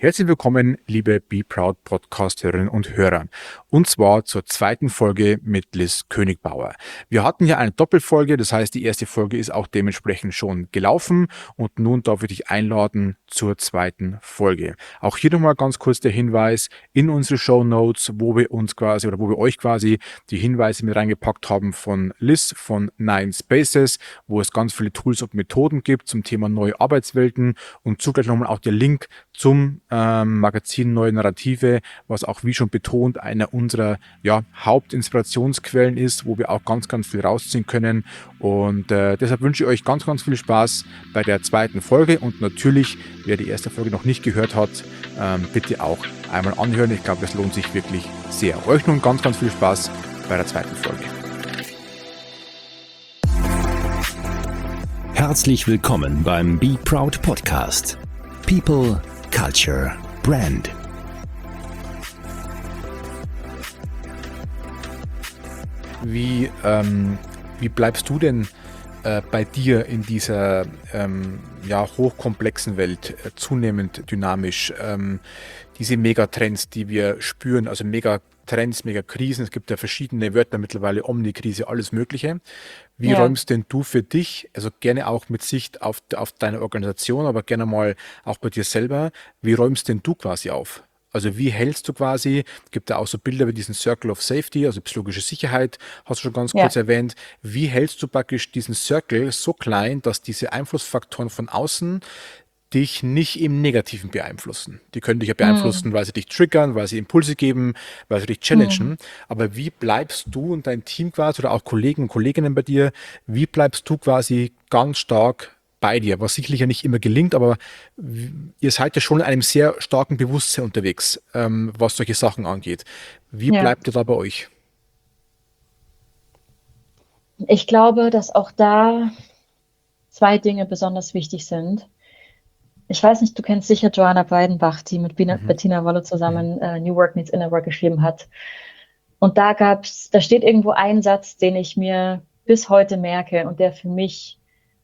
Herzlich willkommen, liebe Be Proud Podcast-Hörerinnen und Hörer. Und zwar zur zweiten Folge mit Liz Königbauer. Wir hatten ja eine Doppelfolge, das heißt, die erste Folge ist auch dementsprechend schon gelaufen und nun darf ich dich einladen zur zweiten Folge. Auch hier nochmal ganz kurz der Hinweis in unsere Shownotes, wo wir euch quasi die Hinweise mit reingepackt haben von Liz von 9 Spaces, wo es ganz viele Tools und Methoden gibt zum Thema neue Arbeitswelten und zugleich nochmal auch der Link zum Magazin Neue Narrative, was auch wie schon betont einer unserer Hauptinspirationsquellen ist, wo wir auch ganz, ganz viel rausziehen können. Und deshalb wünsche ich euch ganz, ganz viel Spaß bei der zweiten Folge. Und natürlich, wer die erste Folge noch nicht gehört hat, bitte auch einmal anhören. Ich glaube, das lohnt sich wirklich sehr. Euch nun ganz, ganz viel Spaß bei der zweiten Folge. Herzlich willkommen beim Be Proud Podcast. People, Culture, Brand. Wie bleibst du denn bei dir in dieser hochkomplexen Welt zunehmend dynamisch? Diese Megatrends, die wir spüren, also Megatrends, Megakrisen, es gibt ja verschiedene Wörter mittlerweile, Omnikrise, alles Mögliche. Wie räumst denn du für dich, also gerne auch mit Sicht auf deine Organisation, aber gerne mal auch bei dir selber, wie räumst denn du quasi auf? Also wie hältst du quasi, gibt da auch so Bilder wie diesen Circle of Safety, also psychologische Sicherheit, hast du schon ganz kurz erwähnt. Wie hältst du praktisch diesen Circle so klein, dass diese Einflussfaktoren von außen dich nicht im Negativen beeinflussen? Die können dich ja beeinflussen, weil sie dich triggern, weil sie Impulse geben, weil sie dich challengen. Aber wie bleibst du und dein Team quasi oder auch Kollegen und Kolleginnen bei dir, wie bleibst du quasi ganz stark bei dir? Was sicherlich ja nicht immer gelingt, aber ihr seid ja schon in einem sehr starken Bewusstsein unterwegs, was solche Sachen angeht. Wie Ja, bleibt ihr da bei euch? ich glaube, dass auch da zwei Dinge besonders wichtig sind. Ich weiß nicht, du kennst sicher Joanna Breidenbach, die mit Mhm. Bettina Wolle Mhm. zusammen New Work Needs Inner Work geschrieben hat. Und da steht irgendwo ein Satz, den ich mir bis heute merke und der für mich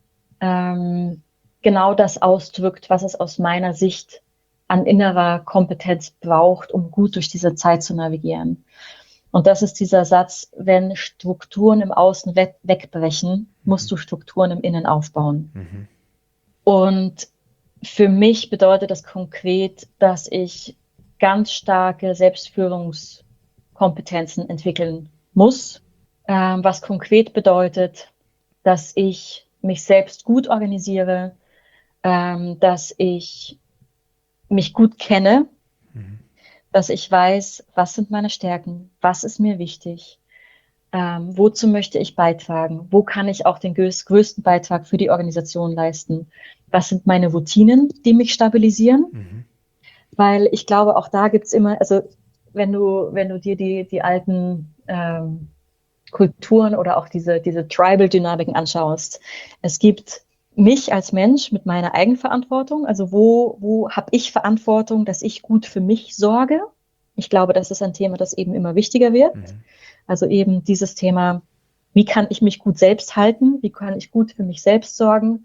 genau das ausdrückt, was es aus meiner Sicht an innerer Kompetenz braucht, um gut durch diese Zeit zu navigieren. Und das ist dieser Satz: Wenn Strukturen im Außen wegbrechen, musst du Strukturen im Innen aufbauen. Mhm. Und für mich bedeutet das konkret, dass ich ganz starke Selbstführungskompetenzen entwickeln muss, was konkret bedeutet, dass ich mich selbst gut organisiere, dass ich mich gut kenne, Mhm. dass ich weiß, was sind meine Stärken, was ist mir wichtig, wozu möchte ich beitragen, wo kann ich auch den größten Beitrag für die Organisation leisten, was sind meine Routinen, die mich stabilisieren, Mhm. weil ich glaube, auch da gibt's immer, also wenn du dir die alten Kulturen oder auch diese Tribal-Dynamiken anschaust, es gibt mich als Mensch mit meiner Eigenverantwortung, also wo habe ich Verantwortung, dass ich gut für mich sorge. Ich glaube, das ist ein Thema, das eben immer wichtiger wird. Mhm. Also eben dieses Thema, wie kann ich mich gut selbst halten, wie kann ich gut für mich selbst sorgen.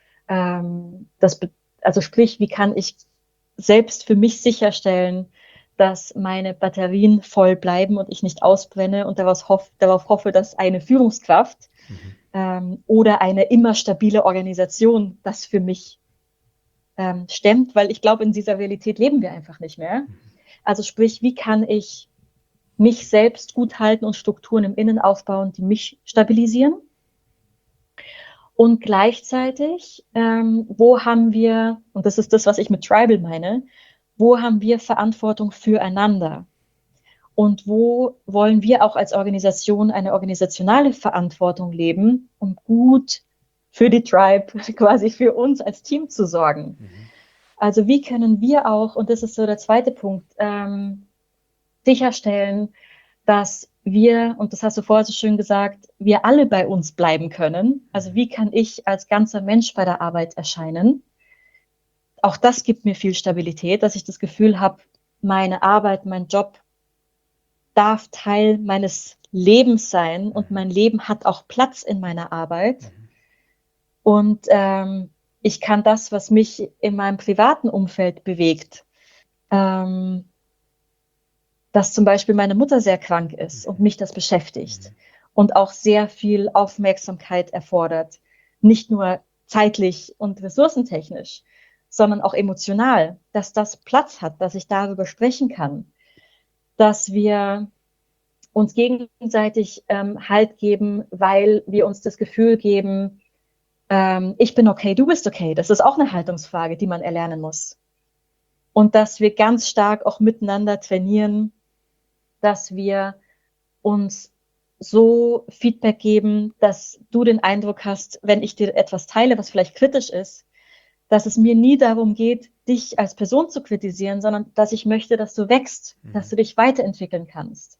Also sprich, wie kann ich selbst für mich sicherstellen, dass meine Batterien voll bleiben und ich nicht ausbrenne und darauf hoffe, dass eine Führungskraft oder eine immer stabile Organisation das für mich stemmt, weil ich glaube, in dieser Realität leben wir einfach nicht mehr. Also sprich, wie kann ich mich selbst gut halten und Strukturen im Innen aufbauen, die mich stabilisieren? Und gleichzeitig, wo haben wir, und das ist das, was ich mit Tribal meine, wo haben wir Verantwortung füreinander? Und wo wollen wir auch als Organisation eine organisationale Verantwortung leben, um gut für die Tribe, quasi für uns als Team zu sorgen? Mhm. Also wie können wir auch, und das ist so der zweite Punkt, sicherstellen, dass wir, und das hast du vorher so schön gesagt, wir alle bei uns bleiben können. Also wie kann ich als ganzer Mensch bei der Arbeit erscheinen? Auch das gibt mir viel Stabilität, dass ich das Gefühl habe, meine Arbeit, mein Job darf Teil meines Lebens sein und mein Leben hat auch Platz in meiner Arbeit. Und ich kann das, was mich in meinem privaten Umfeld bewegt, ähm, dass zum Beispiel meine Mutter sehr krank ist und mich das beschäftigt und auch sehr viel Aufmerksamkeit erfordert. Nicht nur zeitlich und ressourcentechnisch, sondern auch emotional, dass das Platz hat, dass ich darüber sprechen kann, dass wir uns gegenseitig Halt geben, weil wir uns das Gefühl geben, ich bin okay, du bist okay. Das ist auch eine Haltungsfrage, die man erlernen muss. Und dass wir ganz stark auch miteinander trainieren, dass wir uns so Feedback geben, dass du den Eindruck hast, wenn ich dir etwas teile, was vielleicht kritisch ist, dass es mir nie darum geht, dich als Person zu kritisieren, sondern dass ich möchte, dass du wächst, dass du dich weiterentwickeln kannst.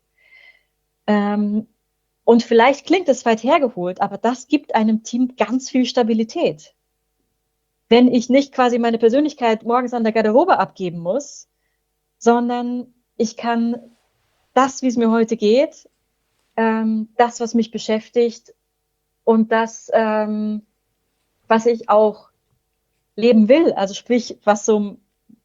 Und vielleicht klingt es weit hergeholt, aber das gibt einem Team ganz viel Stabilität. Wenn ich nicht quasi meine Persönlichkeit morgens an der Garderobe abgeben muss, sondern ich kann das, wie es mir heute geht, das, was mich beschäftigt und das, was ich auch leben will, also sprich, was so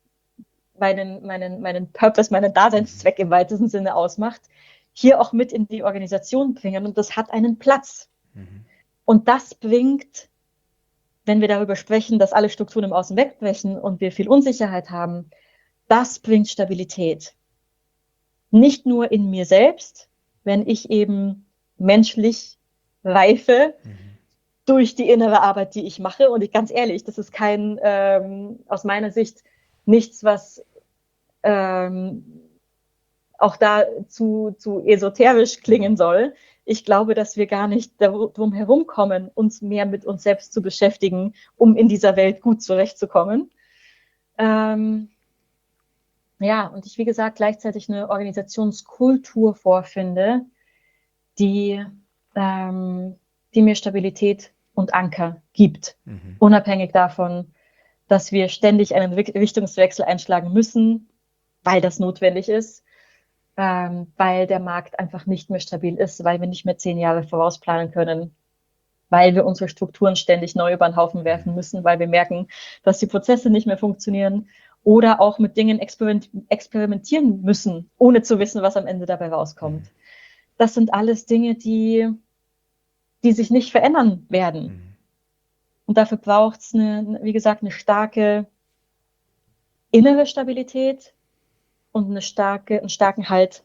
meinen Purpose, meinen Daseinszweck im weitesten Sinne ausmacht, hier auch mit in die Organisation bringen. Und das hat einen Platz. Und das bringt, wenn wir darüber sprechen, dass alle Strukturen im Außen wegbrechen und wir viel Unsicherheit haben, das bringt Stabilität. Nicht nur in mir selbst, wenn ich eben menschlich reife durch die innere Arbeit, die ich mache. Und ich ganz ehrlich, das ist kein, aus meiner Sicht, nichts, was auch da zu esoterisch klingen soll. Ich glaube, dass wir gar nicht drum herumkommen, uns mehr mit uns selbst zu beschäftigen, um in dieser Welt gut zurechtzukommen. Ja, und ich, wie gesagt, gleichzeitig eine Organisationskultur vorfinde, die mir Stabilität und Anker gibt. Unabhängig davon, dass wir ständig einen Richtungswechsel einschlagen müssen, weil das notwendig ist, weil der Markt einfach nicht mehr stabil ist, weil wir nicht mehr 10 Jahre vorausplanen können, weil wir unsere Strukturen ständig neu über den Haufen werfen müssen, weil wir merken, dass die Prozesse nicht mehr funktionieren oder auch mit Dingen experimentieren müssen, ohne zu wissen, was am Ende dabei rauskommt. Das sind alles Dinge, die sich nicht verändern werden. Und dafür braucht es, wie gesagt, eine starke innere Stabilität und einen starken Halt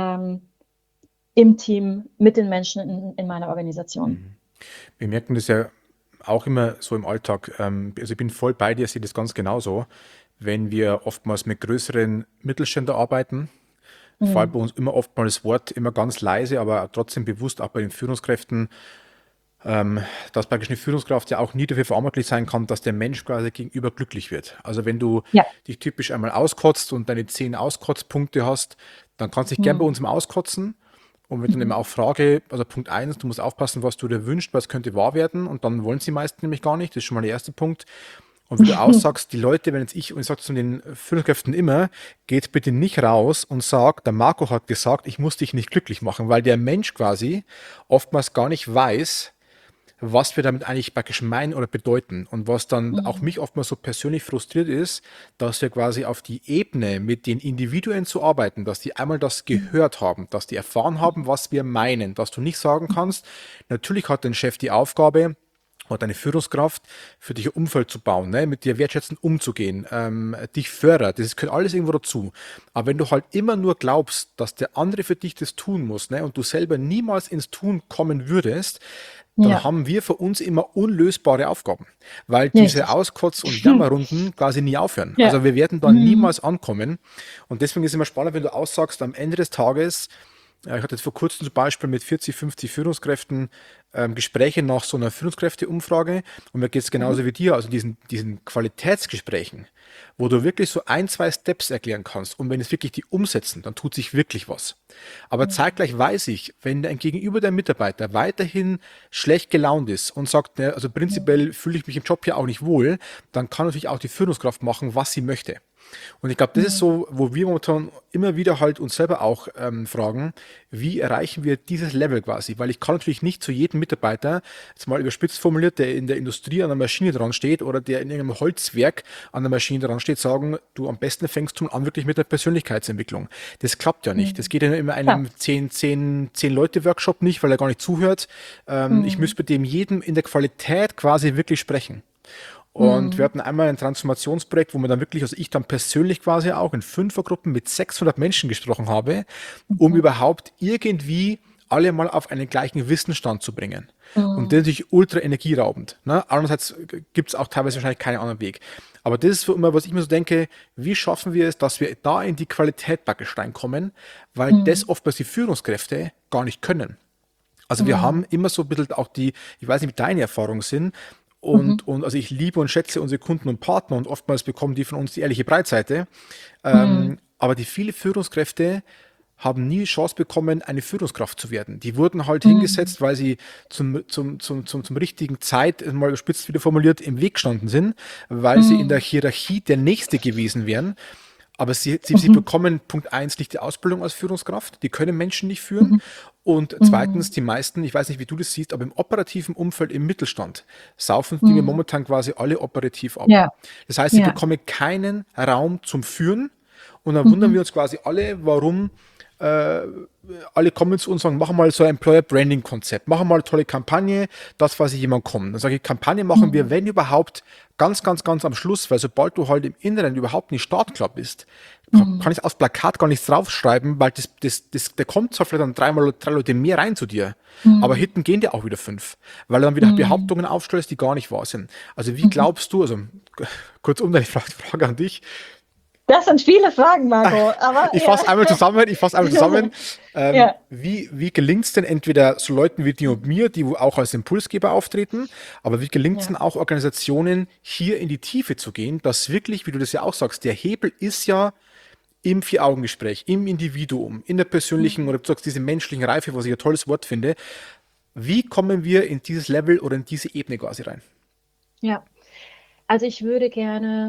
im Team mit den Menschen in meiner Organisation. Wir merken das ja auch immer so im Alltag. Also ich bin voll bei dir, sehe das ganz genauso. Wenn wir oftmals mit größeren Mittelständern arbeiten, fällt bei uns immer oftmals das Wort immer ganz leise, aber trotzdem bewusst auch bei den Führungskräften, dass praktisch eine Führungskraft ja auch nie dafür verantwortlich sein kann, dass der Mensch quasi gegenüber glücklich wird. Also wenn du dich typisch einmal auskotzt und deine 10 Auskotzpunkte hast, dann kannst du dich gern bei uns mal auskotzen. Und wenn ich dann eben auch frage, also Punkt 1, du musst aufpassen, was du dir wünschst, was könnte wahr werden. Und dann wollen sie meist nämlich gar nicht. Das ist schon mal der erste Punkt. Und wie du aussagst, die Leute, wenn jetzt und ich sage zu den Führungskräften immer, geht bitte nicht raus und sagt, der Marco hat gesagt, ich muss dich nicht glücklich machen, weil der Mensch quasi oftmals gar nicht weiß, was wir damit eigentlich praktisch meinen oder bedeuten. Und was dann auch mich oftmals so persönlich frustriert ist, dass wir quasi auf die Ebene mit den Individuen zu arbeiten, dass die einmal das gehört haben, dass die erfahren haben, was wir meinen, dass du nicht sagen kannst, natürlich hat dein Chef die Aufgabe, oder deine Führungskraft, für dich ein Umfeld zu bauen, ne? Mit dir wertschätzend umzugehen, dich fördert, das gehört alles irgendwo dazu. Aber wenn du halt immer nur glaubst, dass der andere für dich das tun muss, ne? Und du selber niemals ins Tun kommen würdest, dann haben wir für uns immer unlösbare Aufgaben, weil diese Auskotz- und Jammerrunden quasi nie aufhören. Also wir werden da niemals ankommen. Und deswegen ist es immer spannend, wenn du aussagst, am Ende des Tages, ich hatte jetzt vor kurzem zum Beispiel mit 40, 50 Führungskräften Gespräche nach so einer Führungskräfteumfrage und mir geht es genauso wie dir, also diesen Qualitätsgesprächen, wo du wirklich so 1, 2 Steps erklären kannst und wenn es wirklich die umsetzen, dann tut sich wirklich was. Aber zeitgleich weiß ich, wenn ein Gegenüber der Mitarbeiter weiterhin schlecht gelaunt ist und sagt, ne, also prinzipiell fühle ich mich im Job hier auch nicht wohl, dann kann natürlich auch die Führungskraft machen, was sie möchte. Und ich glaube, das ist so, wo wir momentan immer wieder halt uns selber auch fragen, wie erreichen wir dieses Level quasi? Weil ich kann natürlich nicht zu jedem Mitarbeiter, jetzt mal überspitzt formuliert, der in der Industrie an der Maschine dran steht oder der in irgendeinem Holzwerk an der Maschine dran steht, sagen, du am besten fängst du an wirklich mit der Persönlichkeitsentwicklung. Das klappt ja nicht. Das geht ja immer in Ja. einem 10 Leute Workshop nicht, weil er gar nicht zuhört. Ich müsste mit dem jedem in der Qualität quasi wirklich sprechen. Und wir hatten einmal ein Transformationsprojekt, wo man dann wirklich, also ich dann persönlich quasi auch in Fünfergruppen mit 600 Menschen gesprochen habe, um überhaupt irgendwie alle mal auf einen gleichen Wissensstand zu bringen. Und das ist natürlich ultra energieraubend. Ne? Andererseits gibt es auch teilweise wahrscheinlich keinen anderen Weg. Aber das ist so immer, was ich mir so denke, wie schaffen wir es, dass wir da in die Qualität praktisch reinkommen, weil das oftmals die Führungskräfte gar nicht können. Also wir haben immer so ein bisschen auch die, ich weiß nicht, wie deine Erfahrungen sind, und also ich liebe und schätze unsere Kunden und Partner und oftmals bekommen die von uns die ehrliche Breitseite. Aber die viele Führungskräfte haben nie die Chance bekommen, eine Führungskraft zu werden. Die wurden halt hingesetzt, weil sie zum richtigen Zeit, mal gespitzt wieder formuliert, im Weg gestanden sind, weil sie in der Hierarchie der Nächste gewesen wären. Aber sie bekommen Punkt 1 nicht die Ausbildung als Führungskraft, die können Menschen nicht führen. Und zweitens, die meisten, ich weiß nicht, wie du das siehst, aber im operativen Umfeld im Mittelstand saufen die mir momentan quasi alle operativ ab. Ja. Das heißt, sie Ja. bekommen keinen Raum zum Führen und dann wundern wir uns quasi alle, warum alle kommen zu uns und sagen, machen mal so ein Employer Branding Konzept, machen mal eine tolle Kampagne, das quasi jemand kommt. Dann sage ich, Kampagne machen wir, wenn überhaupt, ganz am Schluss, weil sobald du halt im Inneren überhaupt nicht startklar bist, kann ich aufs Plakat gar nichts draufschreiben, weil da kommt zwar vielleicht dann drei Leute mehr rein zu dir, aber hinten gehen dir auch wieder 5, weil du dann wieder Behauptungen aufstellst, die gar nicht wahr sind. Also wie glaubst du, also kurzum, deine Frage an dich, Das sind viele Fragen, Marco. Aber ich fasse einmal zusammen. Ja. Wie gelingt es denn entweder so Leuten wie dir und mir, die auch als Impulsgeber auftreten, aber wie gelingt es denn auch Organisationen, hier in die Tiefe zu gehen, dass wirklich, wie du das ja auch sagst, der Hebel ist ja im Vier-Augen-Gespräch, im Individuum, in der persönlichen oder du sagst diese menschlichen Reife, was ich ein tolles Wort finde. Wie kommen wir in dieses Level oder in diese Ebene quasi rein? Ja. Also ich würde gerne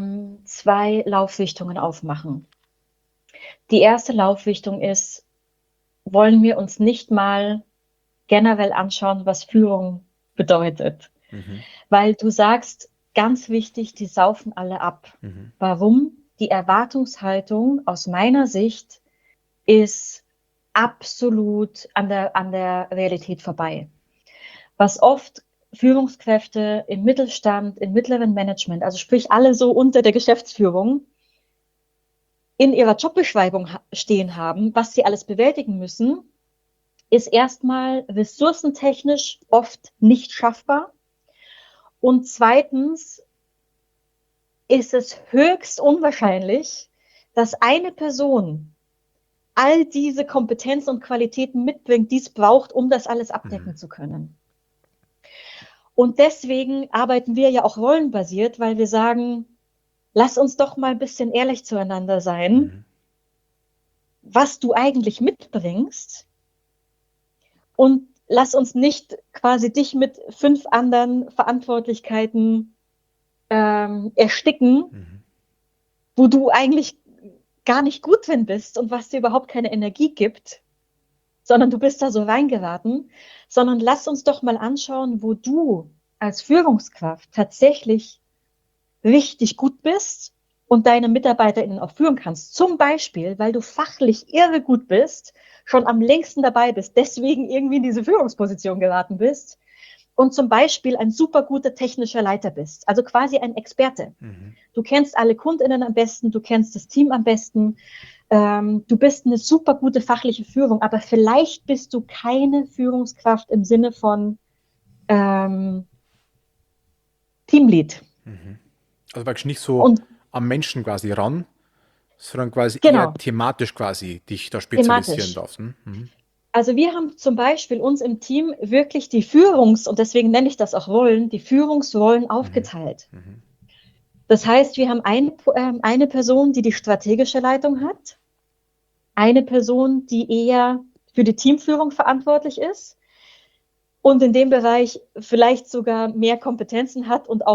2 Laufrichtungen aufmachen. Die erste Laufrichtung ist, wollen wir uns nicht mal generell anschauen, was Führung bedeutet. Weil du sagst, ganz wichtig, die saufen alle ab. Warum? Die Erwartungshaltung aus meiner Sicht ist absolut an der Realität vorbei. Was oft Führungskräfte im Mittelstand, im mittleren Management, also sprich alle so unter der Geschäftsführung, in ihrer Jobbeschreibung stehen haben, was sie alles bewältigen müssen, ist erstmal ressourcentechnisch oft nicht schaffbar. Und zweitens ist es höchst unwahrscheinlich, dass eine Person all diese Kompetenzen und Qualitäten mitbringt, die es braucht, um das alles abdecken zu können. Und deswegen arbeiten wir ja auch rollenbasiert, weil wir sagen, lass uns doch mal ein bisschen ehrlich zueinander sein, was du eigentlich mitbringst, und lass uns nicht quasi dich mit 5 anderen Verantwortlichkeiten ersticken, wo du eigentlich gar nicht gut drin bist und was dir überhaupt keine Energie gibt, sondern du bist da so reingeraten, sondern lass uns doch mal anschauen, wo du als Führungskraft tatsächlich richtig gut bist und deine MitarbeiterInnen auch führen kannst. Zum Beispiel, weil du fachlich irre gut bist, schon am längsten dabei bist, deswegen irgendwie in diese Führungsposition geraten bist und zum Beispiel ein super guter technischer Leiter bist, also quasi ein Experte. Du kennst alle KundInnen am besten, du kennst das Team am besten, du bist eine super gute fachliche Führung, aber vielleicht bist du keine Führungskraft im Sinne von Teamlead. Also praktisch nicht so Und am Menschen quasi ran, sondern quasi Genau. eher thematisch quasi dich da spezialisieren Thematisch. darfst. Also wir haben zum Beispiel uns im Team wirklich und deswegen nenne ich das auch Rollen, die Führungsrollen aufgeteilt. Das heißt, wir haben eine Person, die strategische Leitung hat, eine Person, die eher für die Teamführung verantwortlich ist und in dem Bereich vielleicht sogar mehr Kompetenzen hat und auch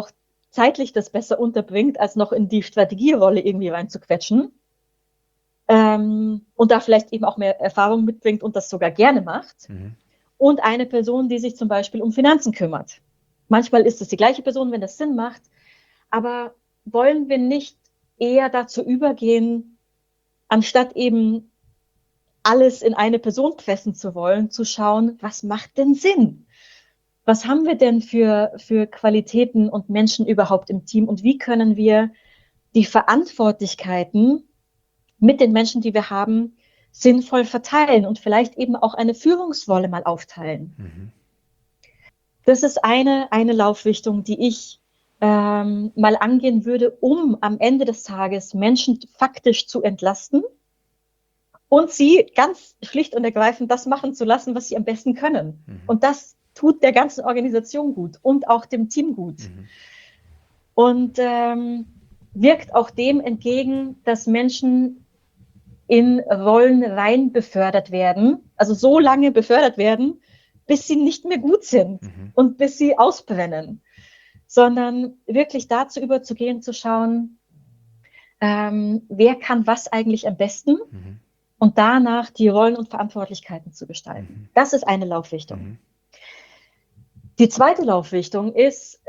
zeitlich das besser unterbringt, als noch in die Strategierolle irgendwie reinzuquetschen. Und da vielleicht eben auch mehr Erfahrung mitbringt und das sogar gerne macht. Und eine Person, die sich zum Beispiel um Finanzen kümmert. Manchmal ist es die gleiche Person, wenn das Sinn macht. Aber wollen wir nicht eher dazu übergehen, anstatt eben alles in eine Person pressen zu wollen, zu schauen, was macht denn Sinn? Was haben wir denn für Qualitäten und Menschen überhaupt im Team? Und wie können wir die Verantwortlichkeiten mit den Menschen, die wir haben, sinnvoll verteilen und vielleicht eben auch eine Führungsrolle mal aufteilen? Das ist eine Laufrichtung, die ich mal angehen würde, um am Ende des Tages Menschen faktisch zu entlasten und sie ganz schlicht und ergreifend das machen zu lassen, was sie am besten können. Und das tut der ganzen Organisation gut und auch dem Team gut. Und wirkt auch dem entgegen, dass Menschen in Rollen rein befördert werden, also so lange befördert werden, bis sie nicht mehr gut sind und bis sie ausbrennen. Sondern wirklich dazu überzugehen, zu schauen, wer kann was eigentlich am besten und danach die Rollen und Verantwortlichkeiten zu gestalten. Das ist eine Laufrichtung. Die zweite Laufrichtung ist,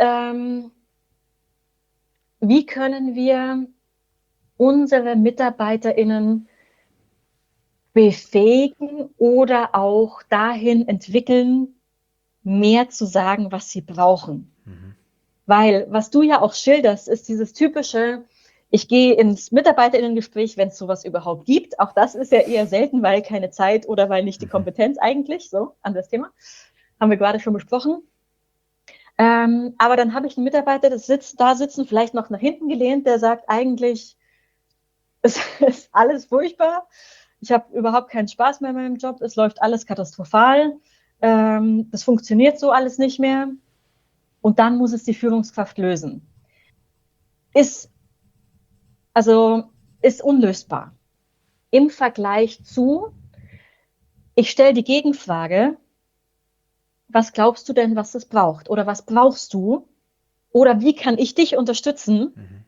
wie können wir unsere MitarbeiterInnen befähigen oder auch dahin entwickeln, mehr zu sagen, was sie brauchen. Weil, was du ja auch schilderst, ist dieses typische, ich gehe ins MitarbeiterInnen-Gespräch, wenn es sowas überhaupt gibt. Auch das ist ja eher selten, weil keine Zeit oder weil nicht die Kompetenz eigentlich, so, anderes Thema. Haben wir gerade schon besprochen. Aber dann habe ich einen Mitarbeiter, der da sitzen, vielleicht noch nach hinten gelehnt, der sagt eigentlich, es ist alles furchtbar. Ich habe überhaupt keinen Spaß mehr in meinem Job. Es läuft alles katastrophal. Das funktioniert so alles nicht mehr. Und dann muss es die Führungskraft lösen. Ist unlösbar. Im Vergleich zu, ich stelle die Gegenfrage, was glaubst du denn, was es braucht? Oder was brauchst du? Oder wie kann ich dich unterstützen,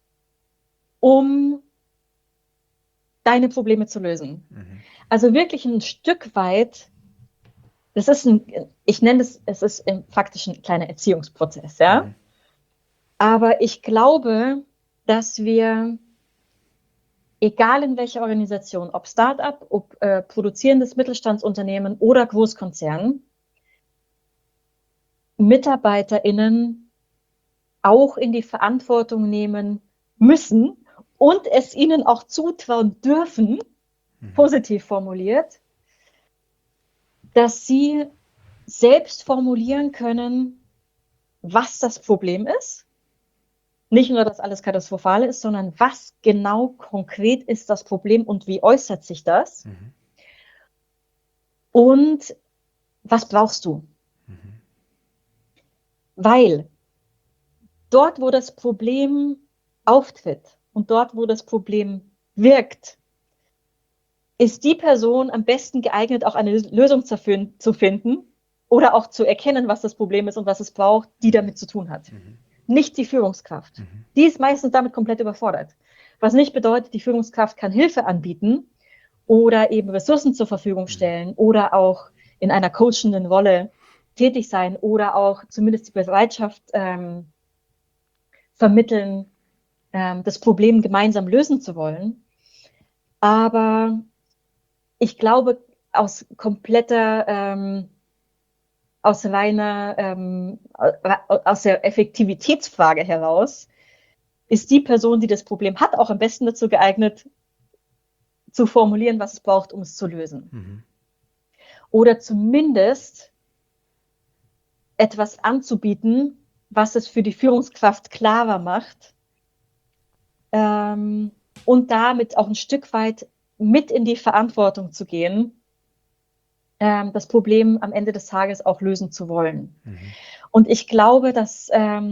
um deine Probleme zu lösen? Also wirklich ein Stück weit, ich nenne es ist faktisch ein kleiner Erziehungsprozess, ja. Aber ich glaube, dass wir, egal in welcher Organisation, ob Start-up, ob produzierendes Mittelstandsunternehmen oder Großkonzern, MitarbeiterInnen auch in die Verantwortung nehmen müssen und es ihnen auch zutrauen dürfen, positiv formuliert, dass sie selbst formulieren können, was das Problem ist. Nicht nur, dass alles katastrophal ist, sondern was genau konkret ist das Problem und wie äußert sich das? Und was brauchst du? Weil dort, wo das Problem auftritt und dort, wo das Problem wirkt, ist die Person am besten geeignet, auch eine Lösung zu finden oder auch zu erkennen, was das Problem ist und was es braucht, die damit zu tun hat. Nicht die Führungskraft. Die ist meistens damit komplett überfordert. Was nicht bedeutet, die Führungskraft kann Hilfe anbieten oder eben Ressourcen zur Verfügung stellen oder auch in einer coachenden Rolle tätig sein oder auch zumindest die Bereitschaft vermitteln, das Problem gemeinsam lösen zu wollen. Aber ich glaube, aus der Effektivitätsfrage heraus ist die Person, die das Problem hat, auch am besten dazu geeignet, zu formulieren, was es braucht, um es zu lösen. Oder zumindest etwas anzubieten, was es für die Führungskraft klarer macht und damit auch ein Stück weit mit in die Verantwortung zu gehen, das Problem am Ende des Tages auch lösen zu wollen. Und ich glaube, dass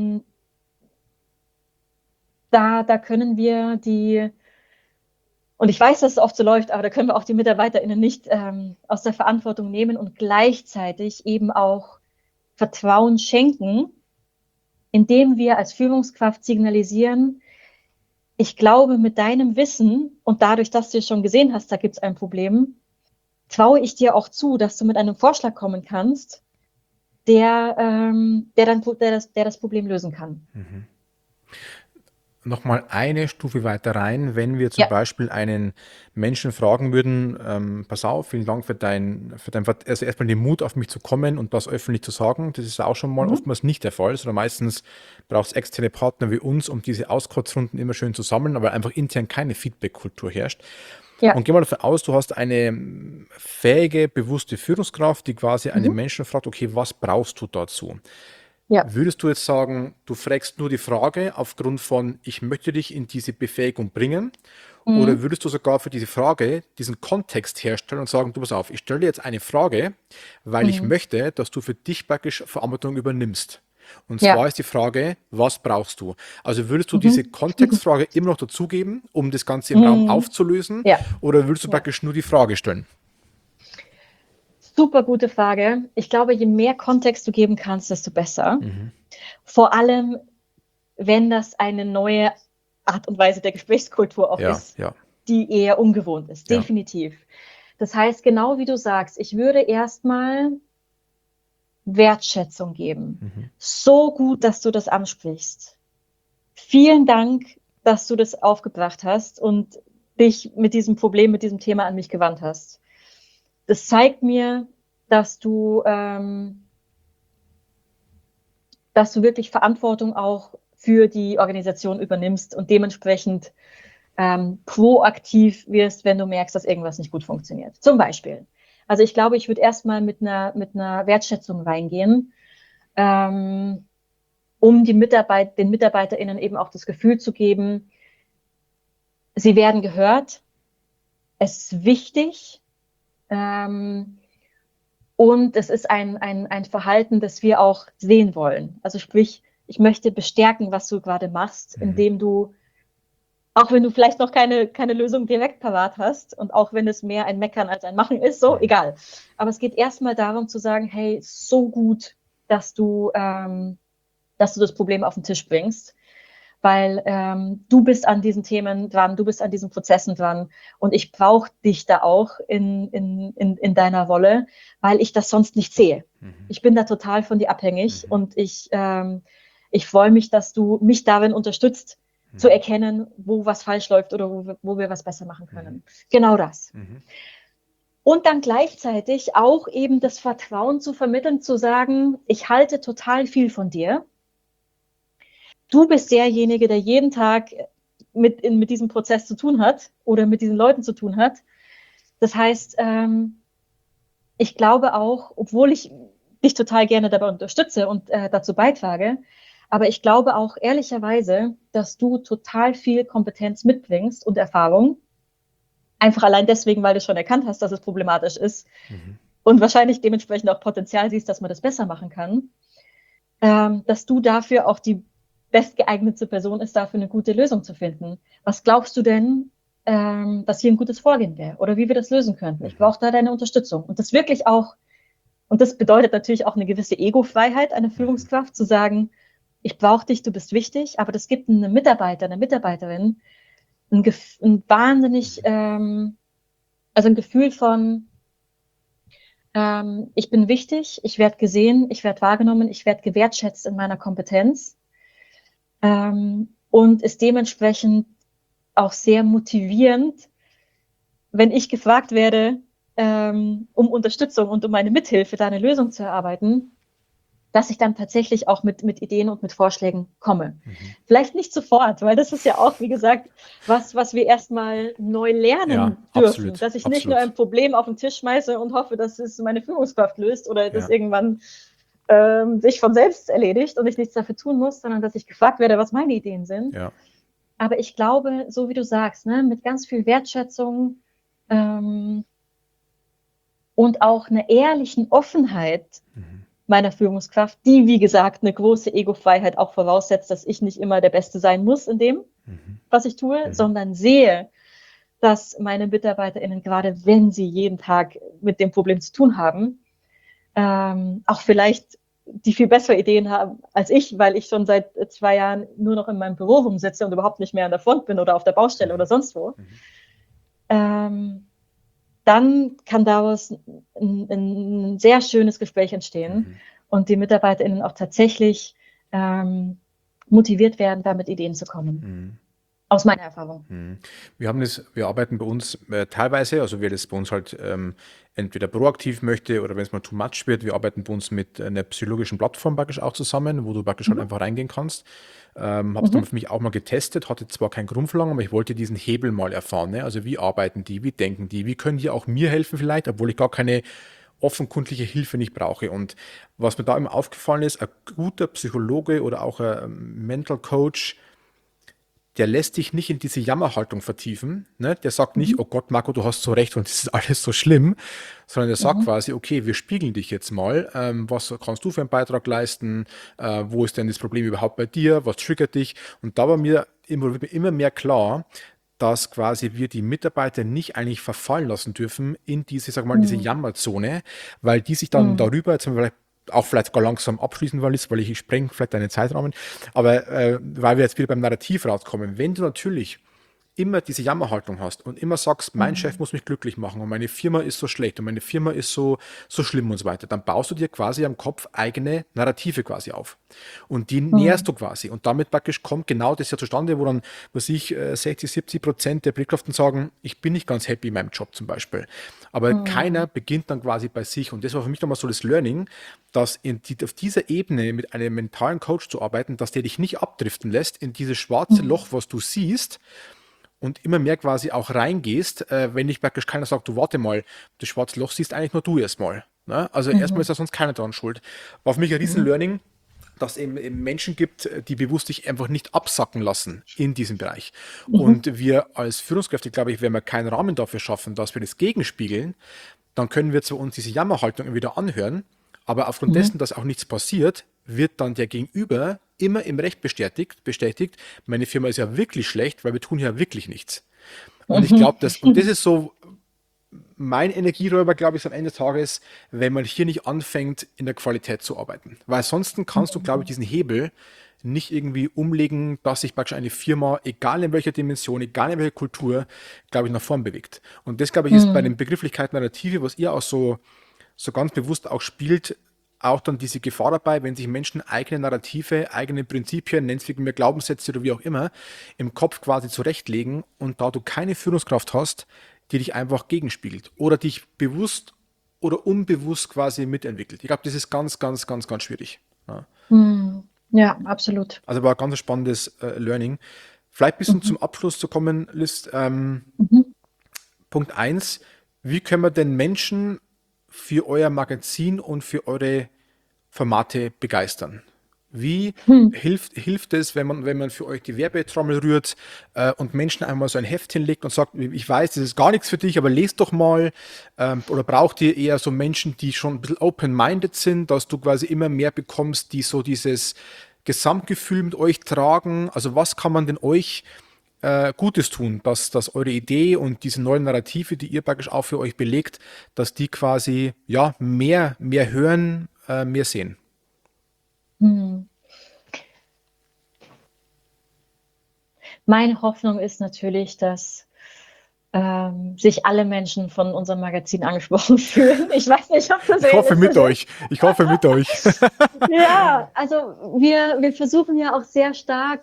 da können wir und ich weiß, dass es oft so läuft, aber da können wir auch die MitarbeiterInnen nicht aus der Verantwortung nehmen und gleichzeitig eben auch Vertrauen schenken, indem wir als Führungskraft signalisieren, ich glaube, mit deinem Wissen und dadurch, dass du schon gesehen hast, da gibt es ein Problem, traue ich dir auch zu, dass du mit einem Vorschlag kommen kannst, der das Problem lösen kann. Nochmal eine Stufe weiter rein, wenn wir zum Ja. Beispiel einen Menschen fragen würden, pass auf, vielen Dank also erstmal den Mut, auf mich zu kommen und das öffentlich zu sagen. Das ist auch schon mal oftmals nicht der Fall, sondern meistens braucht es externe Partner wie uns, um diese Auskotzrunden immer schön zu sammeln, aber einfach intern keine Feedback-Kultur herrscht. Ja. Und geh mal davon aus, du hast eine fähige, bewusste Führungskraft, die quasi einen Menschen fragt, okay, was brauchst du dazu? Ja. Würdest du jetzt sagen, du fragst nur die Frage aufgrund von, ich möchte dich in diese Befähigung bringen? Oder würdest du sogar für diese Frage diesen Kontext herstellen und sagen, du pass auf, ich stelle dir jetzt eine Frage, weil ich möchte, dass du für dich praktisch Verantwortung übernimmst. Und Ja. zwar ist die Frage, was brauchst du? Also würdest du diese Kontextfrage immer noch dazugeben, um das Ganze im Raum aufzulösen? Ja. Oder würdest du Ja. praktisch nur die Frage stellen? Super gute Frage. Ich glaube, je mehr Kontext du geben kannst, desto besser. Vor allem, wenn das eine neue Art und Weise der Gesprächskultur auch ist, die eher ungewohnt ist. Ja. Definitiv. Das heißt, genau wie du sagst, ich würde erstmal Wertschätzung geben. So gut, dass du das ansprichst. Vielen Dank, dass du das aufgebracht hast und dich mit diesem Problem, mit diesem Thema an mich gewandt hast. Das zeigt mir, dass du wirklich Verantwortung auch für die Organisation übernimmst und dementsprechend proaktiv wirst, wenn du merkst, dass irgendwas nicht gut funktioniert. Zum Beispiel. Also ich glaube, ich würde erstmal mit einer Wertschätzung reingehen, um den MitarbeiterInnen eben auch das Gefühl zu geben, sie werden gehört, es ist wichtig, und es ist ein Verhalten, das wir auch sehen wollen. Also sprich, ich möchte bestärken, was du gerade machst, indem du, auch wenn du vielleicht noch keine Lösung direkt parat hast und auch wenn es mehr ein Meckern als ein Machen ist, so, egal. Aber es geht erstmal darum zu sagen, hey, so gut, dass du das Problem auf den Tisch bringst. Weil du bist an diesen Themen dran, du bist an diesen Prozessen dran und ich brauche dich da auch in deiner Rolle, weil ich das sonst nicht sehe. Ich bin da total von dir abhängig und ich freue mich, dass du mich darin unterstützt, zu erkennen, wo was falsch läuft oder wo wir was besser machen können. Genau das. Und dann gleichzeitig auch eben das Vertrauen zu vermitteln, zu sagen, ich halte total viel von dir. Du bist derjenige, der jeden Tag mit diesem Prozess zu tun hat oder mit diesen Leuten zu tun hat. Das heißt, ich glaube auch, obwohl ich dich total gerne dabei unterstütze und dazu beitrage, aber ich glaube auch ehrlicherweise, dass du total viel Kompetenz mitbringst und Erfahrung. Einfach allein deswegen, weil du schon erkannt hast, dass es problematisch ist und wahrscheinlich dementsprechend auch Potenzial siehst, dass man das besser machen kann, dass du dafür auch die bestgeeignete Person ist, dafür eine gute Lösung zu finden. Was glaubst du denn, was hier ein gutes Vorgehen wäre oder wie wir das lösen könnten? Ich brauche da deine Unterstützung. Und das wirklich auch, und das bedeutet natürlich auch eine gewisse Ego-Freiheit einer Führungskraft, zu sagen, ich brauche dich, du bist wichtig, aber das gibt einem Mitarbeiter, einer Mitarbeiterin ein wahnsinnig, also ein Gefühl von, ich bin wichtig, ich werde gesehen, ich werde wahrgenommen, ich werde gewertschätzt in meiner Kompetenz. Und ist dementsprechend auch sehr motivierend, wenn ich gefragt werde, um Unterstützung und um meine Mithilfe, da eine Lösung zu erarbeiten, dass ich dann tatsächlich auch mit Ideen und mit Vorschlägen komme. Vielleicht nicht sofort, weil das ist ja auch, wie gesagt, was wir erstmal neu lernen dürfen. Absolut, dass ich nicht nur ein Problem auf den Tisch schmeiße und hoffe, dass es meine Führungskraft löst oder das irgendwann sich von selbst erledigt und ich nichts dafür tun muss, sondern dass ich gefragt werde, was meine Ideen sind. Ja. Aber ich glaube, so wie du sagst, ne, mit ganz viel Wertschätzung und auch einer ehrlichen Offenheit meiner Führungskraft, die, wie gesagt, eine große Ego-Freiheit auch voraussetzt, dass ich nicht immer der Beste sein muss in dem, was ich tue, sondern sehe, dass meine MitarbeiterInnen, gerade wenn sie jeden Tag mit dem Problem zu tun haben, auch vielleicht die viel bessere Ideen haben als ich, weil ich schon seit 2 Jahren nur noch in meinem Büro rumsitze und überhaupt nicht mehr an der Front bin oder auf der Baustelle oder sonst wo. Dann kann daraus ein sehr schönes Gespräch entstehen und die MitarbeiterInnen auch tatsächlich motiviert werden, da mit Ideen zu kommen. Aus meiner Erfahrung. Wir arbeiten bei uns teilweise, also wer das bei uns halt entweder proaktiv möchte oder wenn es mal too much wird, wir arbeiten bei uns mit einer psychologischen Plattform praktisch auch zusammen, wo du praktisch halt einfach reingehen kannst. Habe es dann für mich auch mal getestet, hatte zwar keinen Grundverlangen, aber ich wollte diesen Hebel mal erfahren. Ne? Also wie arbeiten die, wie denken die, wie können die auch mir helfen vielleicht, obwohl ich gar keine offenkundliche Hilfe nicht brauche. Und was mir da immer aufgefallen ist, ein guter Psychologe oder auch ein Mental Coach, der lässt dich nicht in diese Jammerhaltung vertiefen. Ne? Der sagt nicht, oh Gott, Marco, du hast so recht und das ist alles so schlimm, sondern der sagt quasi, okay, wir spiegeln dich jetzt mal. Was kannst du für einen Beitrag leisten? Wo ist denn das Problem überhaupt bei dir? Was triggert dich? Und da war mir immer mehr klar, dass quasi wir die Mitarbeiter nicht eigentlich verfallen lassen dürfen in diese, sag mal, diese Jammerzone, weil die sich dann darüber, jetzt haben wir vielleicht gar langsam abschließen weil ich spreng vielleicht deinen Zeitrahmen, aber weil wir jetzt wieder beim Narrativ rauskommen, wenn du natürlich immer diese Jammerhaltung hast und immer sagst, mein Chef muss mich glücklich machen und meine Firma ist so schlecht und meine Firma ist so schlimm und so weiter, dann baust du dir quasi am Kopf eigene Narrative quasi auf. Und die näherst du quasi. Und damit praktisch kommt genau das ja zustande, wo dann, 60-70% der Pflegekräfte sagen, ich bin nicht ganz happy in meinem Job zum Beispiel. Aber keiner beginnt dann quasi bei sich. Und das war für mich nochmal so das Learning, dass auf dieser Ebene mit einem mentalen Coach zu arbeiten, dass der dich nicht abdriften lässt in dieses schwarze Loch, was du siehst, und immer mehr quasi auch reingehst, wenn nicht praktisch keiner sagt, du warte mal, das schwarze Loch siehst eigentlich nur du erstmal. Ne? Also erstmal ist da sonst keiner daran schuld. War für mich ein riesen Learning, dass es eben Menschen gibt, die bewusst sich einfach nicht absacken lassen in diesem Bereich. Und wir als Führungskräfte, glaube ich, wenn wir keinen Rahmen dafür schaffen, dass wir das gegenspiegeln, dann können wir zwar uns diese Jammerhaltung wieder anhören, aber aufgrund dessen, dass auch nichts passiert, wird dann der Gegenüber immer im Recht bestätigt, meine Firma ist ja wirklich schlecht, weil wir tun ja wirklich nichts. Und ich glaube, das ist so mein Energieräuber, glaube ich, am Ende des Tages, wenn man hier nicht anfängt, in der Qualität zu arbeiten. Weil ansonsten kannst du, glaube ich, diesen Hebel nicht irgendwie umlegen, dass sich praktisch eine Firma, egal in welcher Dimension, egal in welcher Kultur, glaube ich, nach vorn bewegt. Und das, glaube ich, ist bei den Begrifflichkeiten Narrative, was ihr auch so ganz bewusst auch spielt, auch dann diese Gefahr dabei, wenn sich Menschen eigene Narrative, eigene Prinzipien, nennt es mehr Glaubenssätze oder wie auch immer, im Kopf quasi zurechtlegen und da du keine Führungskraft hast, die dich einfach gegenspiegelt oder dich bewusst oder unbewusst quasi mitentwickelt. Ich glaube, das ist ganz, ganz, ganz, ganz schwierig. Ja, Ja, absolut. also war ein ganz spannendes Learning. Vielleicht ein bisschen zum Abschluss zu kommen, Liz. Punkt 1, wie können wir denn Menschen für euer Magazin und für eure Formate begeistern? Wie hilft es, wenn man für euch die Werbetrommel rührt und Menschen einmal so ein Heft hinlegt und sagt, ich weiß, das ist gar nichts für dich, aber lest doch mal. Oder braucht ihr eher so Menschen, die schon ein bisschen open-minded sind, dass du quasi immer mehr bekommst, die so dieses Gesamtgefühl mit euch tragen? Also was kann man denn euch Gutes tun, dass eure Idee und diese neuen Narrative, die ihr praktisch auch für euch belegt, dass die quasi ja mehr hören, mehr sehen? Meine Hoffnung ist natürlich, dass sich alle Menschen von unserem Magazin angesprochen fühlen. Ich weiß nicht, ob das Ich hoffe ist. mit euch. Ich hoffe mit euch. Ja, also wir versuchen ja auch sehr stark,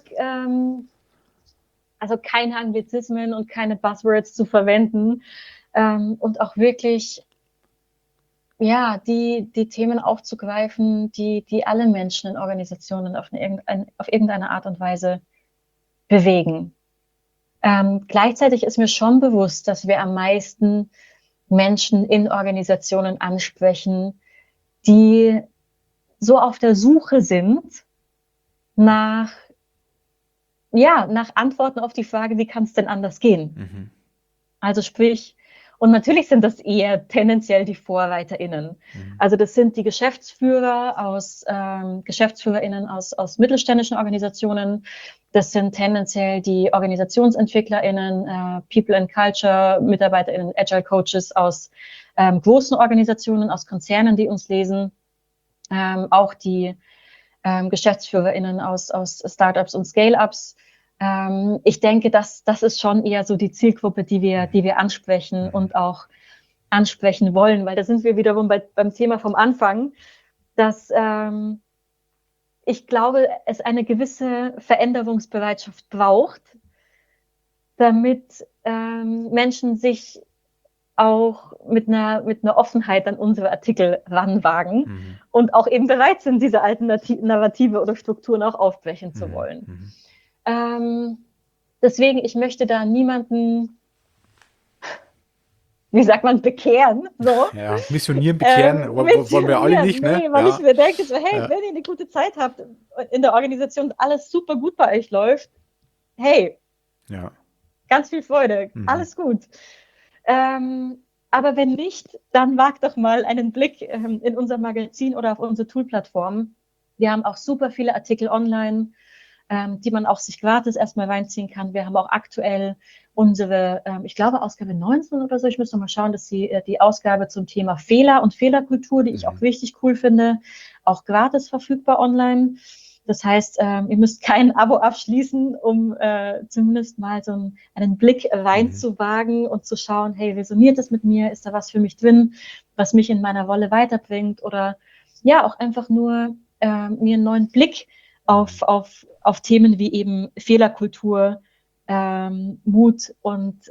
also keine Anglizismen und keine Buzzwords zu verwenden und auch wirklich ja, die Themen aufzugreifen, die alle Menschen in Organisationen auf irgendeine Art und Weise bewegen. Gleichzeitig ist mir schon bewusst, dass wir am meisten Menschen in Organisationen ansprechen, die so auf der Suche sind nach Antworten auf die Frage, wie kann es denn anders gehen? Also sprich, und natürlich sind das eher tendenziell die VorreiterInnen. Also das sind die GeschäftsführerInnen aus mittelständischen Organisationen. Das sind tendenziell die OrganisationsentwicklerInnen, People and Culture, MitarbeiterInnen, Agile Coaches aus großen Organisationen, aus Konzernen, die uns lesen. auch die GeschäftsführerInnen aus Startups und Scale-Ups. Ich denke, das ist schon eher so die Zielgruppe, die wir ansprechen und auch ansprechen wollen, weil da sind wir wiederum beim Thema vom Anfang, dass ich glaube, es eine gewisse Veränderungsbereitschaft braucht, damit Menschen sich auch mit einer Offenheit an unsere Artikel ranwagen und auch eben bereit sind, diese alten Narrative oder Strukturen auch aufbrechen zu wollen. Deswegen, ich möchte da niemanden, wie sagt man, bekehren. So. Ja, missionieren, bekehren, wollen wir alle nicht, ne? Nee, weil ich mir denke, so, hey, wenn ihr eine gute Zeit habt in der Organisation, alles super gut bei euch läuft, hey, ganz viel Freude, alles gut. Aber wenn nicht, dann wagt doch mal einen Blick in unser Magazin oder auf unsere Tool-Plattform. Wir haben auch super viele Artikel online, die man auch sich gratis erstmal reinziehen kann. Wir haben auch aktuell unsere, ich glaube, Ausgabe 19 oder so, ich muss noch mal schauen, dass die Ausgabe zum Thema Fehler und Fehlerkultur, die ich auch richtig cool finde, auch gratis verfügbar online. Das heißt, ihr müsst kein Abo abschließen, um zumindest mal so einen Blick reinzuwagen und zu schauen, hey, resoniert das mit mir? Ist da was für mich drin, was mich in meiner Rolle weiterbringt? Oder ja, auch einfach nur mir einen neuen Blick auf Themen wie eben Fehlerkultur, Mut und